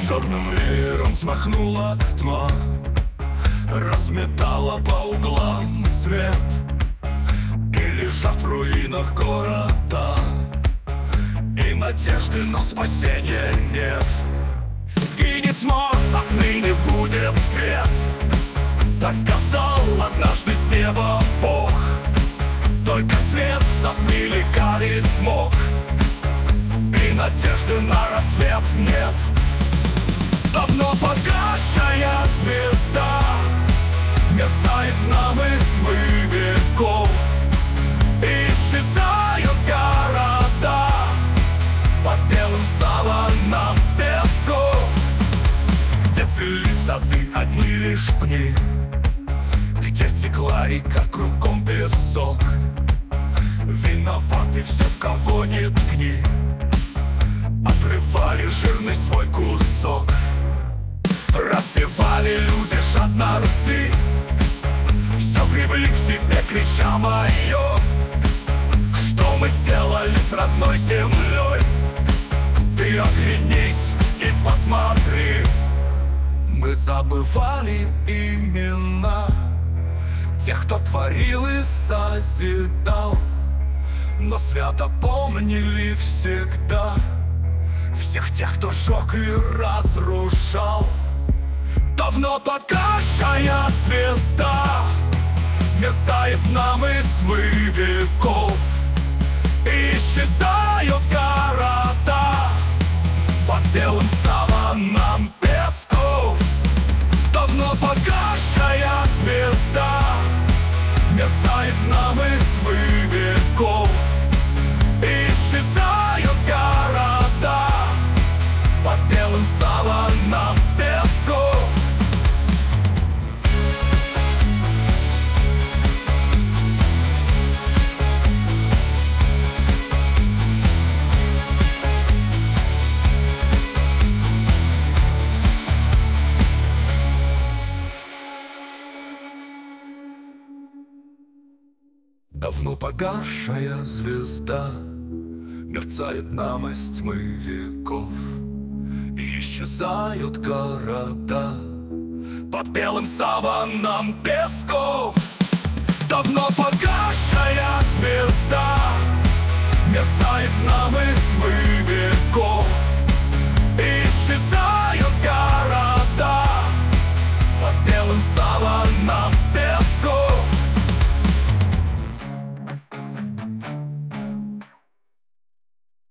Черным веером взмахнула тьма, разметала по углам свет, и лежат в руинах города, и надежды на спасение нет. Сгинет тьма, отныне будет свет, так сказал однажды с неба Бог. Только свет затмили карий смог, и надежды на рассвет нет. Давно погасшая звезда мерцает нам из тьмы веков, и исчезают города под белым саваном песков, где цвели сады одни лишь пни, где текла река, кругом песок. Виноваты все, в кого нет ткни, отрывали жирный свой кусок. Рассевали люди жадно рты, все гребли к себе, крича мое. Что мы сделали с родной землей? Ты оглянись и посмотри. Мы забывали имена тех, кто творил и созидал, но свято помнили всегда всех тех, кто жег и разрушал. Давно погасшая звезда мерцает нам из тьмы веков, и исчезают города под белым саваном песков. Давно погасшая звезда мерцает нам из тьмы веков, и исчезают города под белым саваном песков. Давно погасшая звезда мерцает нам из тьмы веков, и исчезают города под белым саваном песков. Давно погасшая